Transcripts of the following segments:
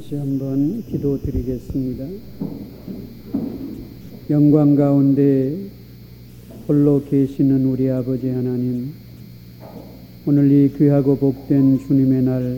다시 한번 기도드리겠습니다. 영광 가운데 홀로 계시는 우리 아버지 하나님, 오늘 이 귀하고 복된 주님의 날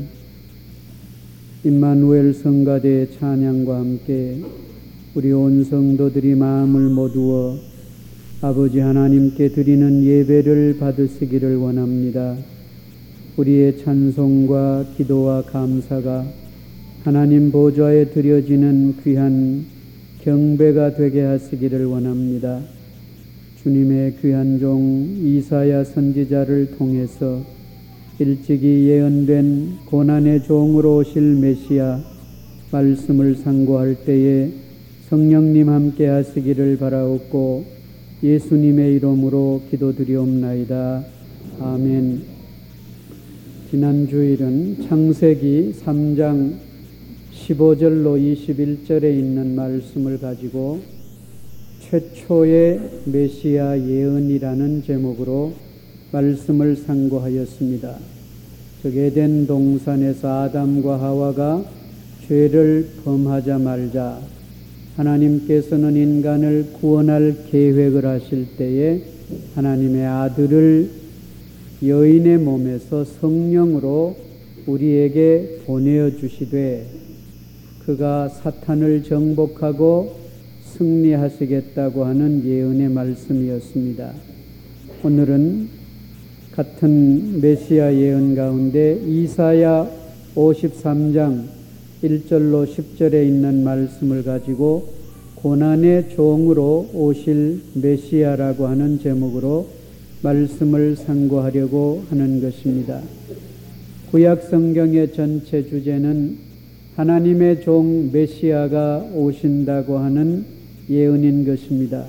임마누엘 성가대 찬양과 함께 우리 온 성도들이 마음을 모두어 아버지 하나님께 드리는 예배를 받으시기를 원합니다. 우리의 찬송과 기도와 감사가 하나님 보좌에 드려지는 귀한 경배가 되게 하시기를 원합니다. 주님의 귀한 종 이사야 선지자를 통해서 일찍이 예언된 고난의 종으로 오실 메시아 말씀을 상고할 때에 성령님 함께 하시기를 바라옵고 예수님의 이름으로 기도드리옵나이다. 아멘. 지난 주일은 창세기 3장 15절로 21절에 있는 말씀을 가지고 최초의 메시아 예언이라는 제목으로 말씀을 상고하였습니다. 에덴 동산에서 아담과 하와가 죄를 범하자 말자 하나님께서는 인간을 구원할 계획을 하실 때에 하나님의 아들을 여인의 몸에서 성령으로 우리에게 보내어 주시되 그가 사탄을 정복하고 승리하시겠다고 하는 예언의 말씀이었습니다. 오늘은 같은 메시아 예언 가운데 이사야 53장 1절로 10절에 있는 말씀을 가지고 고난의 종으로 오실 메시아라고 하는 제목으로 말씀을 상고하려고 하는 것입니다. 구약 성경의 전체 주제는 하나님의 종 메시아가 오신다고 하는 예언인 것입니다.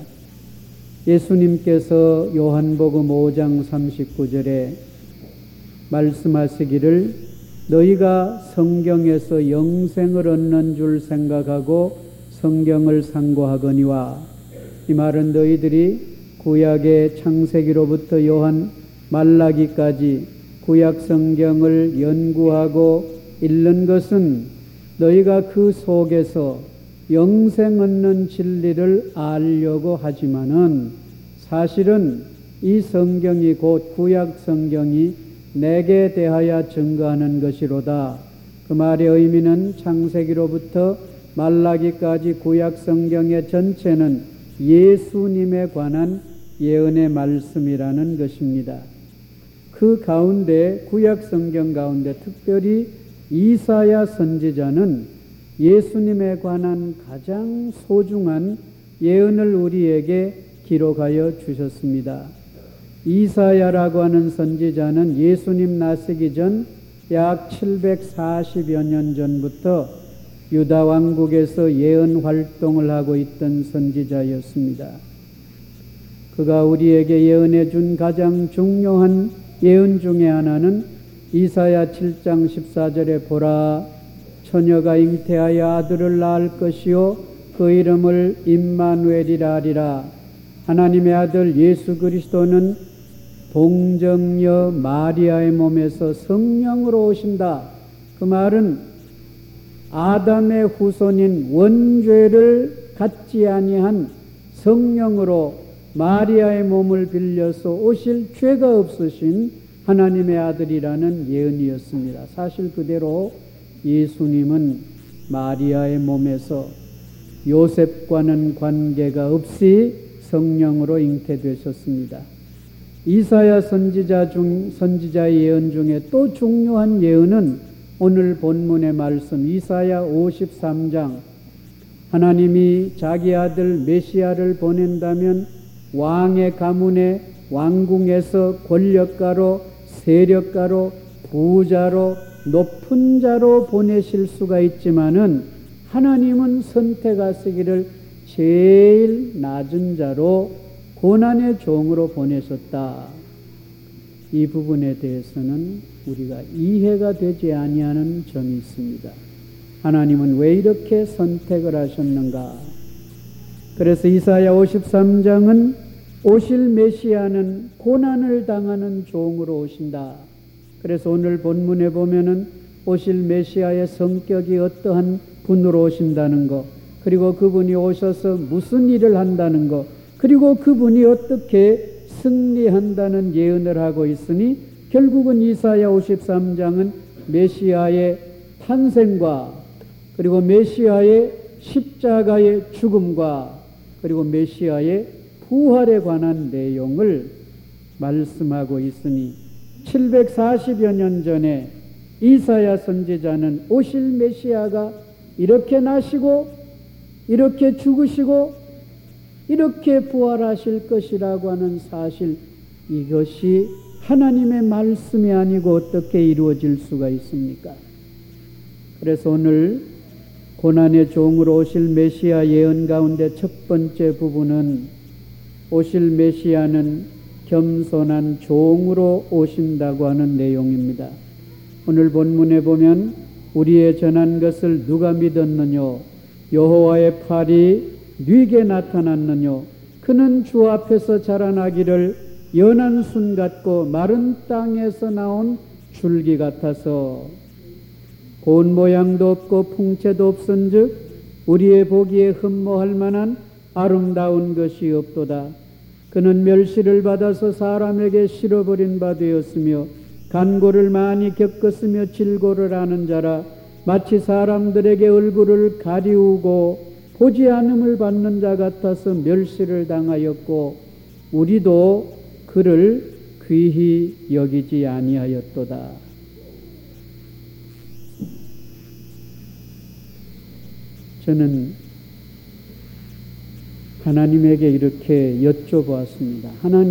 예수님께서 요한복음 5장 39절에 말씀하시기를 너희가 성경에서 영생을 얻는 줄 생각하고 성경을 상고하거니와, 이 말은 너희들이 구약의 창세기로부터 요한 말라기까지 구약 성경을 연구하고 읽는 것은 너희가 그 속에서 영생 얻는 진리를 알려고 하지만은 사실은 이 성경이 곧 구약 성경이 내게 대하여 증거하는 것이로다. 그 말의 의미는 창세기로부터 말라기까지 구약 성경의 전체는 예수님에 관한 예언의 말씀이라는 것입니다. 그 가운데 구약 성경 가운데 특별히 이사야 선지자는 예수님에 관한 가장 소중한 예언을 우리에게 기록하여 주셨습니다. 이사야라고 하는 선지자는 예수님 나시기 전 약 740여 년 전부터 유다 왕국에서 예언 활동을 하고 있던 선지자였습니다. 그가 우리에게 예언해 준 가장 중요한 예언 중에 하나는 이사야 7장 14절에 보라, 처녀가 잉태하여 아들을 낳을 것이요 그 이름을 임마누엘이라 하리라. 하나님의 아들 예수 그리스도는 동정녀 마리아의 몸에서 성령으로 오신다. 그 말은 아담의 후손인 원죄를 갖지 아니한 성령으로 마리아의 몸을 빌려서 오실 죄가 없으신 하나님의 아들이라는 예언이었습니다. 사실 그대로 예수님은 마리아의 몸에서 요셉과는 관계가 없이 성령으로 잉태되셨습니다. 이사야 선지자의 예언 중에 또 중요한 예언은 오늘 본문의 말씀 이사야 53장, 하나님이 자기 아들 메시아를 보낸다면 왕의 가문에 왕궁에서 권력가로 세력가로 부자로 높은 자로 보내실 수가 있지만은 하나님은 선택하시기를 제일 낮은 자로 고난의 종으로 보내셨다. 이 부분에 대해서는 우리가 이해가 되지 아니하는 점이 있습니다. 하나님은 왜 이렇게 선택을 하셨는가? 그래서 이사야 53장은 오실 메시아는 고난을 당하는 종으로 오신다. 그래서 오늘 본문에 보면은 오실 메시아의 성격이 어떠한 분으로 오신다는 것, 그리고 그분이 오셔서 무슨 일을 한다는 것, 그리고 그분이 어떻게 승리한다는 예언을 하고 있으니 결국은 이사야 53장은 메시아의 탄생과 그리고 메시아의 십자가의 죽음과 그리고 메시아의 부활에 관한 내용을 말씀하고 있으니 740여 년 전에 이사야 선지자는 오실 메시아가 이렇게 나시고 이렇게 죽으시고 이렇게 부활하실 것이라고 하는 사실, 이것이 하나님의 말씀이 아니고 어떻게 이루어질 수가 있습니까? 그래서 오늘 고난의 종으로 오실 메시아 예언 가운데 첫 번째 부분은 오실 메시아는 겸손한 종으로 오신다고 하는 내용입니다. 오늘 본문에 보면 우리의 전한 것을 누가 믿었느뇨? 여호와의 팔이 네게 나타났느뇨? 그는 주 앞에서 자라나기를 연한 순 같고 마른 땅에서 나온 줄기 같아서 고운 모양도 없고 풍채도 없은즉 우리의 보기에 흠모할 만한 아름다운 것이 없도다. 그는 멸시를 받아서 사람에게 실어버린 바 되었으며 간고를 많이 겪었으며 질고를 하는 자라. 마치 사람들에게 얼굴을 가리우고 보지 않음을 받는 자 같아서 멸시를 당하였고 우리도 그를 귀히 여기지 아니하였도다. 저는 하나님에게 이렇게 여쭤보았습니다.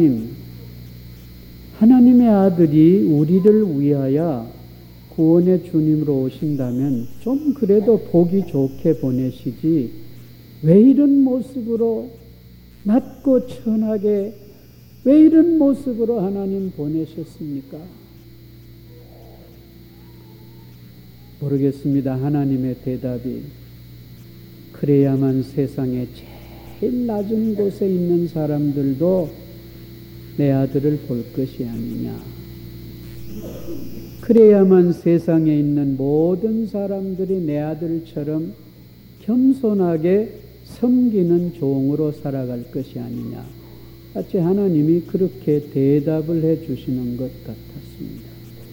하나님의 아들이 우리를 위하여 구원의 주님으로 오신다면 좀 그래도 보기 좋게 보내시지 왜 이런 모습으로 낮고 천하게 왜 이런 모습으로 하나님 보내셨습니까? 모르겠습니다. 하나님의 대답이 그래야만 세상에 제일 낮은 곳에 있는 사람들도 내 아들을 볼 것이 아니냐. 그래야만 세상에 있는 모든 사람들이 내 아들처럼 겸손하게 섬기는 종으로 살아갈 것이 아니냐. 마치 하나님이 그렇게 대답을 해 주시는 것 같았습니다.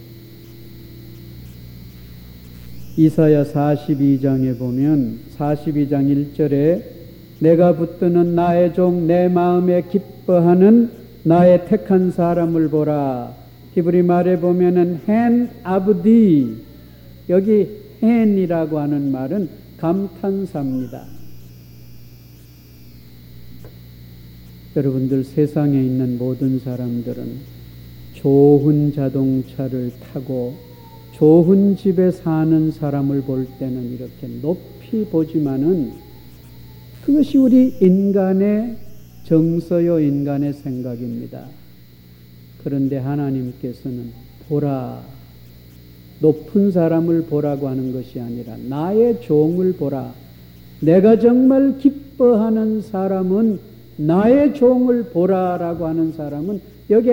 이사야 42장에 보면 42장 1절에 내가 붙드는 나의 종 내 마음에 기뻐하는 나의 택한 사람을 보라. 히브리 말에 보면은 헨 아브디, 여기 헨이라고 하는 말은 감탄사입니다. 여러분들 세상에 있는 모든 사람들은 좋은 자동차를 타고 좋은 집에 사는 사람을 볼 때는 이렇게 높이 보지만은 그것이 우리 인간의 정서요, 인간의 생각입니다. 그런데 하나님께서는 보라, 높은 사람을 보라고 하는 것이 아니라 나의 종을 보라. 내가 정말 기뻐하는 사람은 나의 종을 보라라고 하는 사람은 여기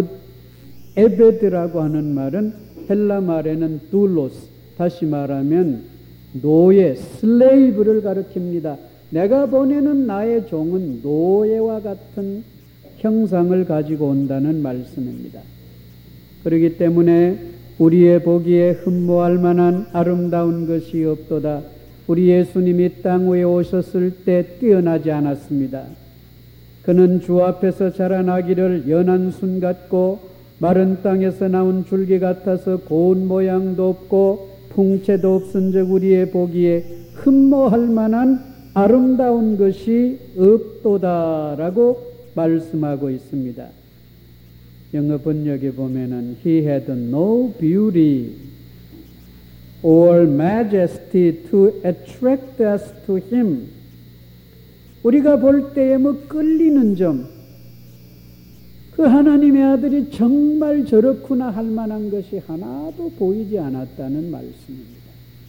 에베드라고 하는 말은 헬라 말에는 둘로스, 다시 말하면 노예, 슬레이브를 가리킵니다. 내가 보내는 나의 종은 노예와 같은 형상을 가지고 온다는 말씀입니다. 그렇기 때문에 우리의 보기에 흠모할 만한 아름다운 것이 없도다. 우리 예수님이 땅 위에 오셨을 때 뛰어나지 않았습니다. 그는 주 앞에서 자라나기를 연한 순 같고 마른 땅에서 나온 줄기 같아서 고운 모양도 없고 풍채도 없은즉 우리의 보기에 흠모할 만한 아름다운 것이 없도다라고 말씀하고 있습니다. 영어 번역에 보면은 He had no beauty or majesty to attract us to Him. 우리가 볼 때에 끌리는 점, 그 하나님의 아들이 정말 저렇구나 할 만한 것이 하나도 보이지 않았다는 말씀입니다.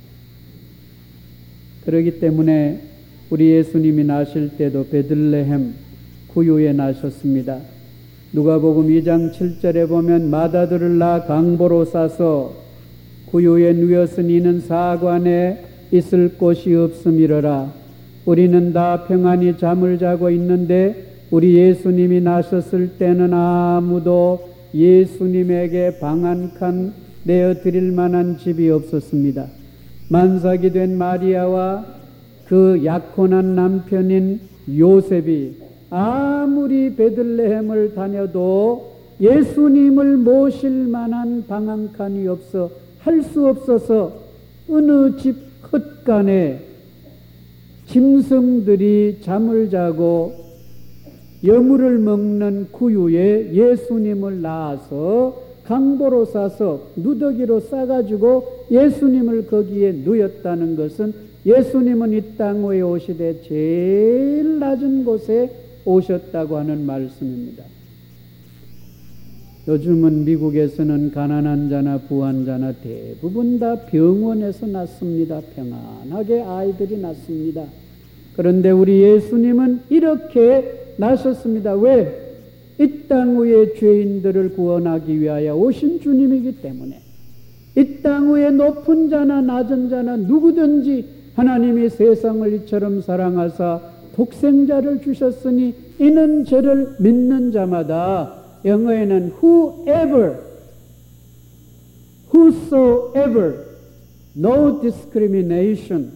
그렇기 때문에 우리 예수님이 나실 때도 베들레헴 구유에 나셨습니다. 누가복음 2장 7절에 보면 마다들을 낳아 강보로 싸서 구유에 누웠은 이는 사관에 있을 곳이 없음이러라. 우리는 다 평안히 잠을 자고 있는데 우리 예수님이 나셨을 때는 아무도 예수님에게 방 한 칸 내어드릴 만한 집이 없었습니다. 만삭이 된 마리아와 그 약혼한 남편인 요셉이 아무리 베들레헴을 다녀도 예수님을 모실 만한 방 한 칸이 없어 할 수 없어서 어느 집 헛간에 짐승들이 잠을 자고 여물을 먹는 구유에 예수님을 낳아서 강보로 싸서 누더기로 싸가지고 예수님을 거기에 누였다는 것은 예수님은 이 땅 위에 오시되 제일 낮은 곳에 오셨다고 하는 말씀입니다. 요즘은 미국에서는 가난한 자나 부한 자나 대부분 다 병원에서 낳습니다. 평안하게 아이들이 낳습니다. 그런데 우리 예수님은 이렇게 나셨습니다. 왜? 이 땅 위에 죄인들을 구원하기 위하여 오신 주님이기 때문에 이 땅 위에 높은 자나 낮은 자나 누구든지 하나님이 세상을 이처럼 사랑하사 독생자를 주셨으니 이는 저를 믿는 자마다 영어에는 whosoever, no discrimination,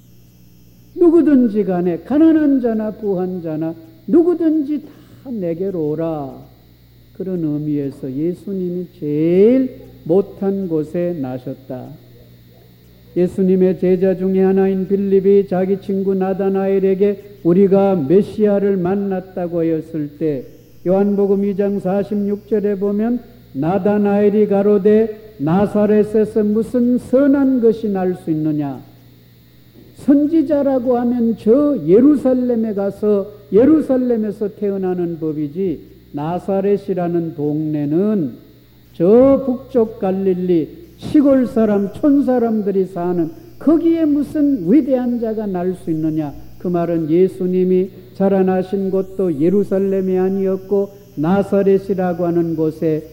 누구든지 간에 가난한 자나 부한 자나 누구든지 다 내게로 오라. 그런 의미에서 예수님이 제일 못한 곳에 나셨다. 예수님의 제자 중에 하나인 빌립이 자기 친구 나다나엘에게 우리가 메시아를 만났다고 하였을 때 요한복음 2장 46절에 보면 나다나엘이 가로되 나사렛에서 무슨 선한 것이 날 수 있느냐. 선지자라고 하면 저 예루살렘에 가서 예루살렘에서 태어나는 법이지 나사렛이라는 동네는 저 북쪽 갈릴리 시골 사람 촌 사람들이 사는 거기에 무슨 위대한 자가 날 수 있느냐. 그 말은 예수님이 자라나신 곳도 예루살렘이 아니었고 나사렛이라고 하는 곳에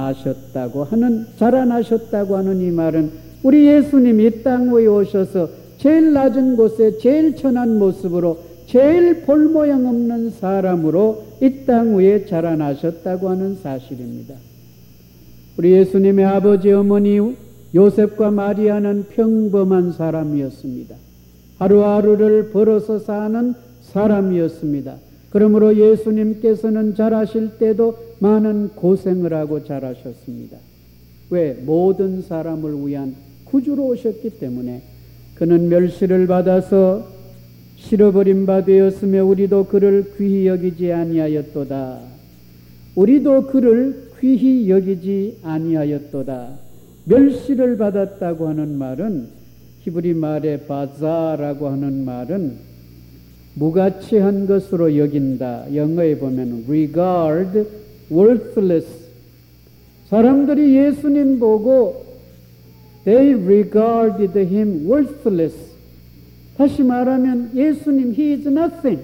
자라나셨다고 하는 이 말은 우리 예수님이 이 땅 위에 오셔서 제일 낮은 곳에 제일 천한 모습으로 제일 볼 모양 없는 사람으로 이 땅 위에 자라나셨다고 하는 사실입니다. 우리 예수님의 아버지 어머니 요셉과 마리아는 평범한 사람이었습니다. 하루하루를 벌어서 사는 사람이었습니다. 그러므로 예수님께서는 자라실 때도 많은 고생을 하고 자라셨습니다. 왜? 모든 사람을 위한 구주로 오셨기 때문에. 그는 멸시를 받아서 실어버린 바 되었으며 우리도 그를 귀히 여기지 아니하였도다. 우리도 그를 귀히 여기지 아니하였도다. 멸시를 받았다고 하는 말은 히브리 말의 바자라고 하는 말은 무가치한 것으로 여긴다. 영어에 보면 regard worthless. 사람들이 예수님 보고 they regarded him worthless. 다시 말하면 예수님 he is nothing.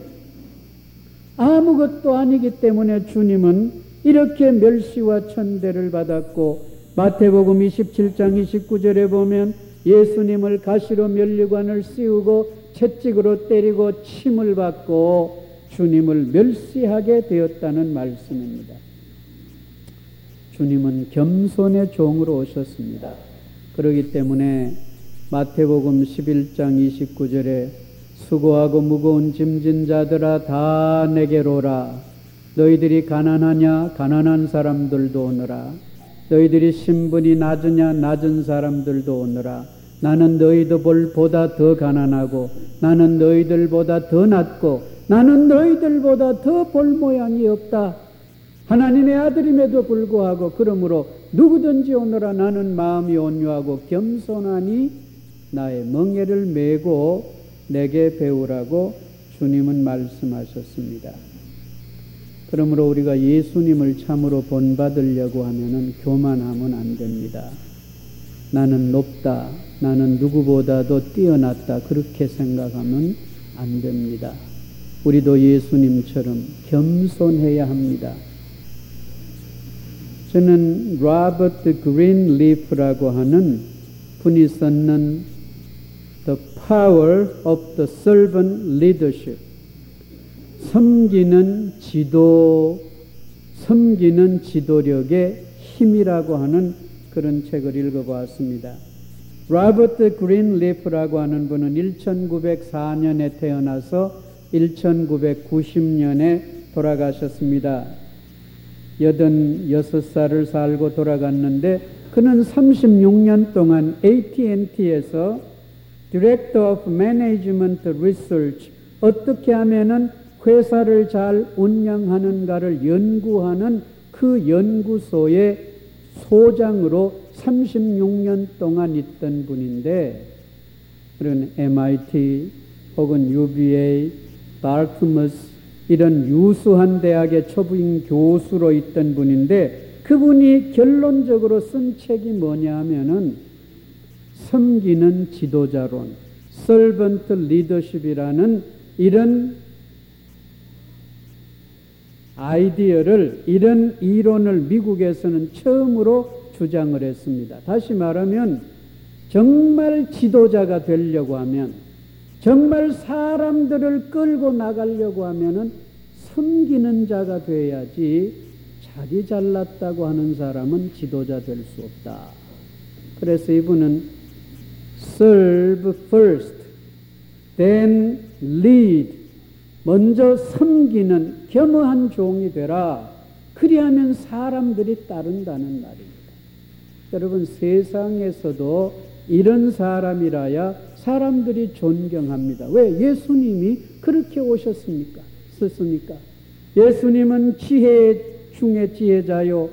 아무것도 아니기 때문에 주님은 이렇게 멸시와 천대를 받았고 마태복음 27장 29절에 보면 예수님을 가시로 면류관을 씌우고 채찍으로 때리고 침을 받고 주님을 멸시하게 되었다는 말씀입니다. 주님은 겸손의 종으로 오셨습니다. 그렇기 때문에 마태복음 11장 29절에 수고하고 무거운 짐진 자들아 다 내게로 오라. 너희들이 가난하냐? 가난한 사람들도 오너라. 너희들이 신분이 낮으냐? 낮은 사람들도 오너라. 나는 너희들보다 더 가난하고 나는 너희들보다 더 낮고 나는 너희들보다 더 볼 모양이 없다. 하나님의 아들임에도 불구하고 그러므로 누구든지 오너라. 나는 마음이 온유하고 겸손하니 나의 멍에를 메고 내게 배우라고 주님은 말씀하셨습니다. 그러므로 우리가 예수님을 참으로 본받으려고 하면은 교만하면 안 됩니다. 나는 높다. 나는 누구보다도 뛰어났다. 그렇게 생각하면 안 됩니다. 우리도 예수님처럼 겸손해야 합니다. 저는 로버트 그린리프라고 하는 분이 썼는 The Power of the Servant Leadership, 섬기는 지도력의 힘이라고 하는 그런 책을 읽어보았습니다. 로버트 그린리프라고 하는 분은 1904년에 태어나서 1990년에 돌아가셨습니다. 86살을 살고 돌아갔는데 그는 36년 동안 AT&T에서 Director of Management Research, 어떻게 하면은 회사를 잘 운영하는가를 연구하는 그 연구소의 소장으로 36년 동안 있던 분인데, 그런 MIT 혹은 UVA, 다르트머스 이런 유수한 대학의 초빙 교수로 있던 분인데, 그분이 결론적으로 쓴 책이 뭐냐 하면은 섬기는 지도자론, Servant Leadership이라는 이런 아이디어를, 이런 이론을 미국에서는 처음으로 주장을 했습니다. 다시 말하면 정말 지도자가 되려고 하면, 정말 사람들을 끌고 나가려고 하면은 섬기는 자가 돼야지, 자기 잘났다고 하는 사람은 지도자 될 수 없다. 그래서 이분은 serve first, then lead, 먼저 섬기는 겸허한 종이 되라. 그리하면 사람들이 따른다는 말입니다. 여러분, 세상에서도 이런 사람이라야 사람들이 존경합니다. 왜? 예수님이 그렇게 오셨습니까? 썼습니까? 예수님은 지혜 중에 지혜자요,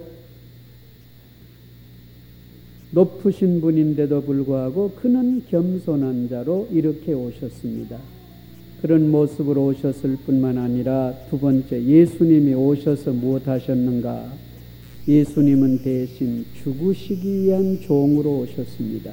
높으신 분인데도 불구하고 그는 겸손한 자로 이렇게 오셨습니다. 그런 모습으로 오셨을 뿐만 아니라 두 번째, 예수님이 오셔서 무엇 하셨는가? 예수님은 대신 죽으시기 위한 종으로 오셨습니다.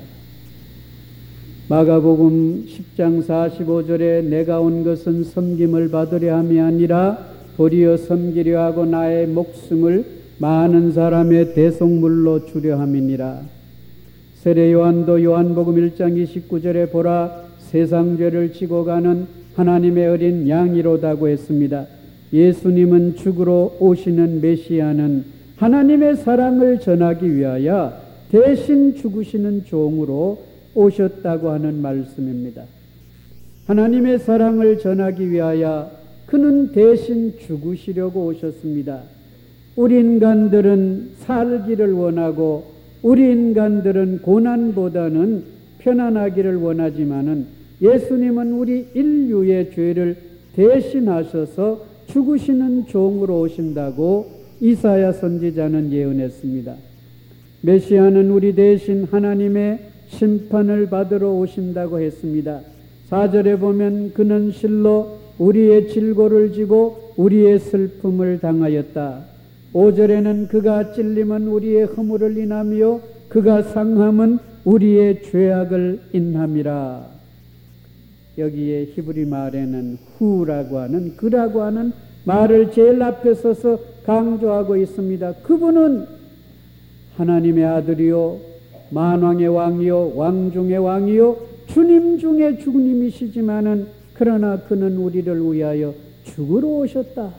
마가복음 10장 45절에 내가 온 것은 섬김을 받으려 함이 아니라 도리어 섬기려 하고 나의 목숨을 많은 사람의 대속물로 주려 함이니라. 세례 요한도 요한복음 1장 29절에 보라 세상 죄를 지고 가는 하나님의 어린 양이로다고 했습니다. 예수님은 죽으러 오시는 메시아는 하나님의 사랑을 전하기 위하여 대신 죽으시는 종으로 오셨다고 하는 말씀입니다. 하나님의 사랑을 전하기 위하여 그는 대신 죽으시려고 오셨습니다. 우리 인간들은 살기를 원하고 우리 인간들은 고난보다는 편안하기를 원하지만은 예수님은 우리 인류의 죄를 대신하셔서 죽으시는 종으로 오신다고 이사야 선지자는 예언했습니다. 메시아는 우리 대신 하나님의 심판을 받으러 오신다고 했습니다. 4절에 보면 그는 실로 우리의 질고를 지고 우리의 슬픔을 당하였다. 5절에는 그가 찔림은 우리의 허물을 인하며 그가 상함은 우리의 죄악을 인함이라. 여기에 히브리 말에는 후라고 하는, 그라고 하는 말을 제일 앞에 서서 강조하고 있습니다. 그분은 하나님의 아들이요 만왕의 왕이요 왕 중의 왕이요 주님 중의 주님이시지만은 그러나 그는 우리를 위하여 죽으러 오셨다.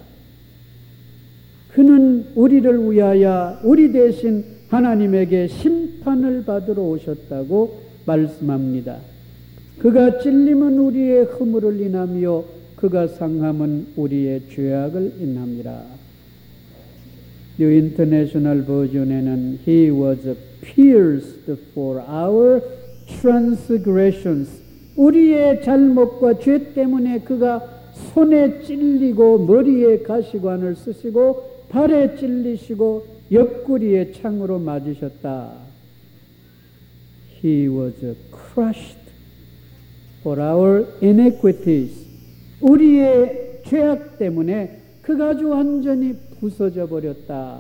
그는 우리를 위하여 우리 대신 하나님에게 심판을 받으러 오셨다고 말씀합니다. 그가 찔림은 우리의 허물을 인하며 그가 상함은 우리의 죄악을 인함이라. 뉴 인터내셔널 버전에는 He was pierced for our transgressions, 우리의 잘못과 죄 때문에 그가 손에 찔리고 머리에 가시관을 쓰시고 발에 찔리시고 옆구리에 창으로 맞으셨다. He was crushed for our iniquities, 우리의 죄악 때문에 그가 아주 완전히 부서져 버렸다.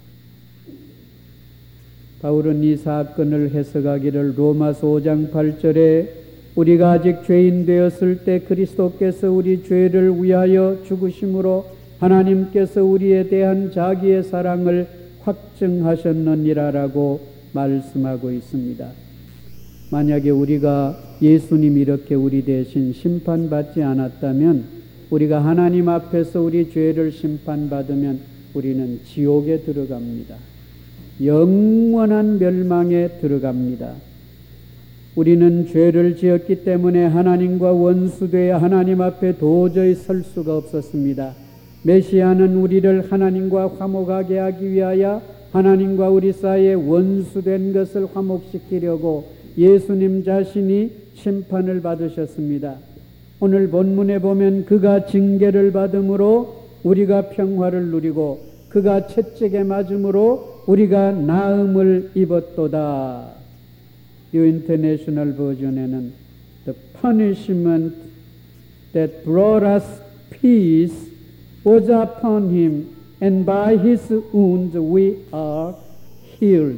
바울은 이 사건을 해석하기를 로마서 5장 8절에 우리가 아직 죄인 되었을 때 그리스도께서 우리 죄를 위하여 죽으심으로 하나님께서 우리에 대한 자기의 사랑을 확증하셨느니라라고 말씀하고 있습니다. 만약에 우리가 예수님 이렇게 우리 대신 심판받지 않았다면, 우리가 하나님 앞에서 우리 죄를 심판받으면 우리는 지옥에 들어갑니다. 영원한 멸망에 들어갑니다. 우리는 죄를 지었기 때문에 하나님과 원수되어 하나님 앞에 도저히 설 수가 없었습니다. 메시아는 우리를 하나님과 화목하게 하기 위하여 하나님과 우리 사이에 원수된 것을 화목시키려고 예수님 자신이 심판을 받으셨습니다. 오늘 본문에 보면 그가 징계를 받음으로 우리가 평화를 누리고 그가 채찍에 맞음으로 우리가 나음을 입었도다. 뉴 인터내셔널 버전에는 The punishment that brought us peace was upon him, and by his wounds we are healed.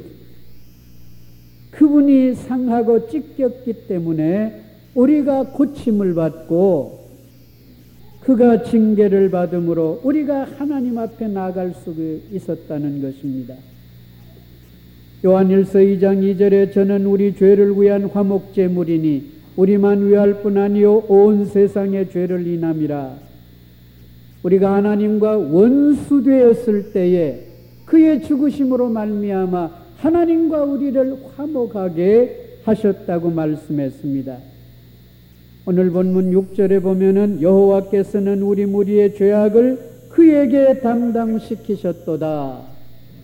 그분이 상하고 찢겼기 때문에 우리가 고침을 받고 그가 징계를 받음으로 우리가 하나님 앞에 나아갈 수 있었다는 것입니다. 요한일서 2장 2절에 저는 우리 죄를 위한 화목제물이니 우리만 위할 뿐 아니요 온 세상의 죄를 인함이라. 우리가 하나님과 원수되었을 때에 그의 죽으심으로 말미암아 하나님과 우리를 화목하게 하셨다고 말씀했습니다. 오늘 본문 6절에 보면은 여호와께서는 우리 무리의 죄악을 그에게 담당시키셨도다.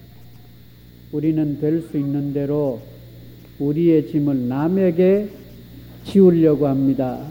우리는 될 수 있는 대로 우리의 짐을 남에게 지우려고 합니다.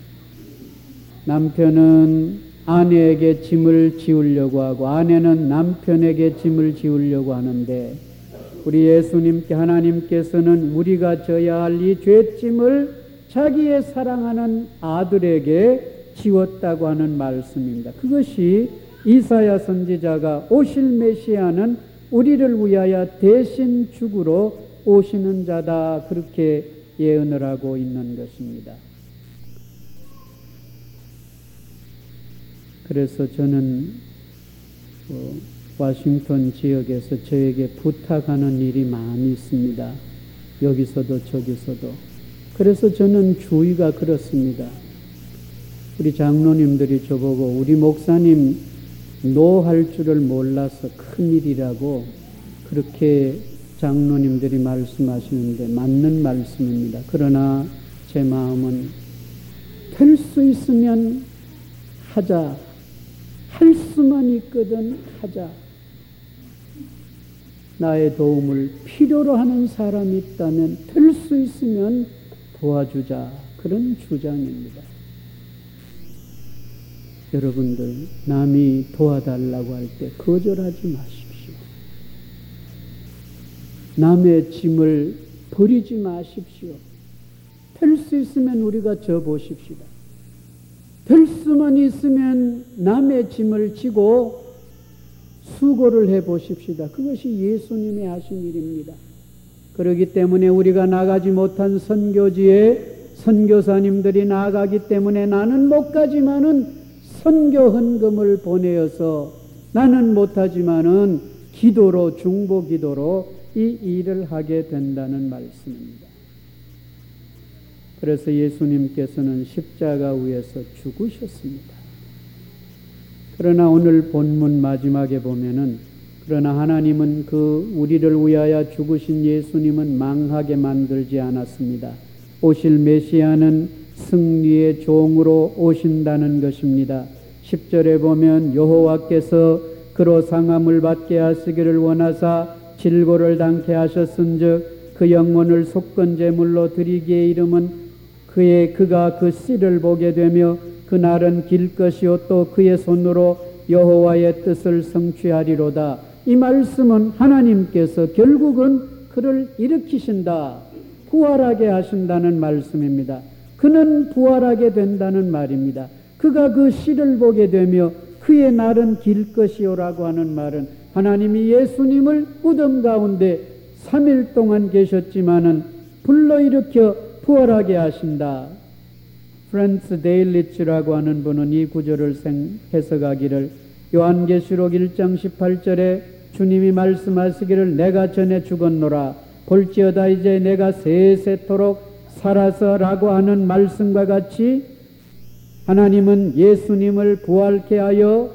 남편은 아내에게 짐을 지우려고 하고 아내는 남편에게 짐을 지우려고 하는데, 우리 예수님께 하나님께서는 우리가 져야 할 이 죄짐을 자기의 사랑하는 아들에게 지웠다고 하는 말씀입니다. 그것이 이사야 선지자가 오실 메시아는 우리를 위하여 대신 죽으러 오시는 자다, 그렇게 예언을 하고 있는 것입니다. 그래서 저는 워싱턴 지역에서 저에게 부탁하는 일이 많이 있습니다. 여기서도 저기서도. 그래서 저는 주의가 그렇습니다. 우리 장로님들이 저보고 우리 목사님 노할 줄을 몰라서 큰일이라고 그렇게 장로님들이 말씀하시는데 맞는 말씀입니다. 그러나 제 마음은 될 수 있으면 하자. 할 수만 있거든 하자. 나의 도움을 필요로 하는 사람이 있다면 될 수 있으면 도와주자. 그런 주장입니다. 여러분들, 남이 도와달라고 할 때 거절하지 마십시오. 남의 짐을 버리지 마십시오. 될 수 있으면 우리가 져 보십시다. 될 수만 있으면 남의 짐을 지고 수고를 해 보십시다. 그것이 예수님이 하신 일입니다. 그렇기 때문에 우리가 나가지 못한 선교지에 선교사님들이 나가기 때문에 나는 못 가지만은 선교 헌금을 보내어서 나는 못하지만은 기도로, 중보 기도로 이 일을 하게 된다는 말씀입니다. 그래서 예수님께서는 십자가 위에서 죽으셨습니다. 그러나 오늘 본문 마지막에 보면은, 그러나 하나님은 그 우리를 위하여 죽으신 예수님은 망하게 만들지 않았습니다. 오실 메시아는 승리의 종으로 오신다는 것입니다. 10절에 보면 여호와께서 그로 상함을 받게 하시기를 원하사 질고를 당케 하셨은즉 그 영혼을 속건 제물로 드리기에 이름은 그가 그 씨를 보게 되며 그날은 길 것이요 또 그의 손으로 여호와의 뜻을 성취하리로다. 이 말씀은 하나님께서 결국은 그를 일으키신다, 부활하게 하신다는 말씀입니다. 그는 부활하게 된다는 말입니다. 그가 그 씨를 보게 되며 그의 날은 길 것이요라고 하는 말은 하나님이 예수님을 무덤 가운데 3일 동안 계셨지만은 불러일으켜 부활하게 하신다. 프란츠 데일리츠라고 하는 분은 이 구절을 해석하기를, 요한계시록 1장 18절에 주님이 말씀하시기를 내가 전에 죽었노라 볼지어다 이제 내가 세세토록 살아서라고 하는 말씀과 같이 하나님은 예수님을 부활케 하여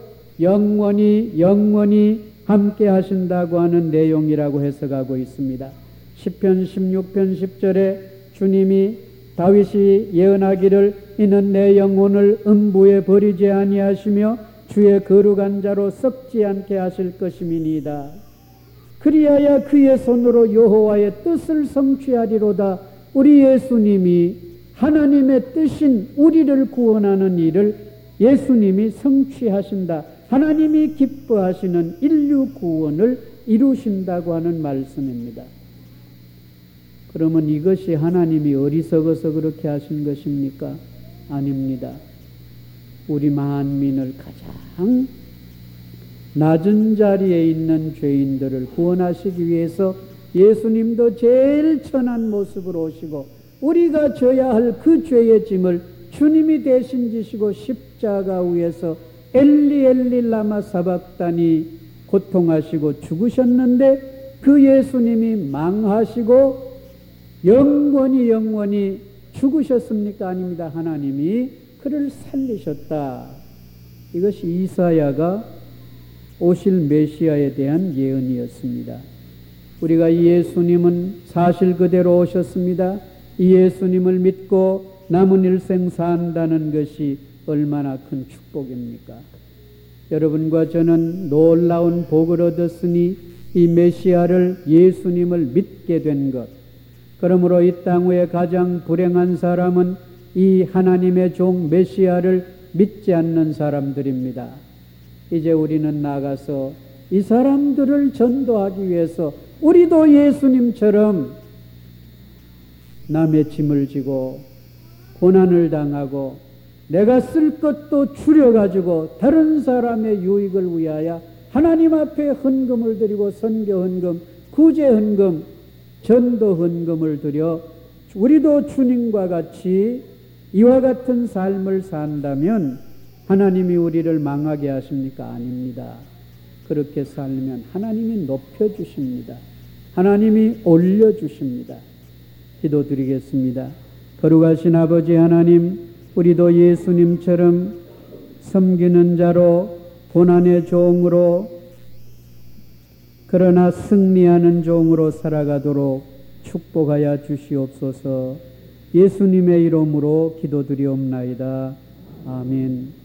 영원히 함께 하신다고 하는 내용이라고 해석하고 있습니다. 시편 16편 10절에 주님이 다윗이 예언하기를 이는 내 영혼을 음부에 버리지 아니하시며 주의 거룩한 자로 썩지 않게 하실 것임이니이다. 그리하여 그의 손으로 여호와의 뜻을 성취하리로다. 우리 예수님이 하나님의 뜻인 우리를 구원하는 일을 예수님이 성취하신다. 하나님이 기뻐하시는 인류 구원을 이루신다고 하는 말씀입니다. 그러면 이것이 하나님이 어리석어서 그렇게 하신 것입니까? 아닙니다. 우리 만민을 가장 낮은 자리에 있는 죄인들을 구원하시기 위해서 예수님도 제일 천한 모습으로 오시고 우리가 져야 할 그 죄의 짐을 주님이 대신 지시고 십자가 위에서 엘리 엘리 라마 사박다니 고통하시고 죽으셨는데 그 예수님이 망하시고 영원히 죽으셨습니까? 아닙니다. 하나님이 그를 살리셨다. 이것이 이사야가 오실 메시아에 대한 예언이었습니다. 우리가 이 예수님은 사실 그대로 오셨습니다. 이 예수님을 믿고 남은 일생 산다는 것이 얼마나 큰 축복입니까? 여러분과 저는 놀라운 복을 얻었으니 이 메시아를 예수님을 믿게 된 것. 그러므로 이 땅 위에 가장 불행한 사람은 이 하나님의 종 메시아를 믿지 않는 사람들입니다. 이제 우리는 나가서 이 사람들을 전도하기 위해서 우리도 예수님처럼 남의 짐을 지고 고난을 당하고 내가 쓸 것도 줄여가지고 다른 사람의 유익을 위하여 하나님 앞에 헌금을 드리고 선교 헌금, 구제 헌금, 전도 헌금을 드려 우리도 주님과 같이 이와 같은 삶을 산다면 하나님이 우리를 망하게 하십니까? 아닙니다. 그렇게 살면 하나님이 높여주십니다. 하나님이 올려주십니다. 기도드리겠습니다. 거룩하신 아버지 하나님, 우리도 예수님처럼 섬기는 자로 고난의 종으로 그러나 승리하는 종으로 살아가도록 축복하여 주시옵소서. 예수님의 이름으로 기도드리옵나이다. 아멘.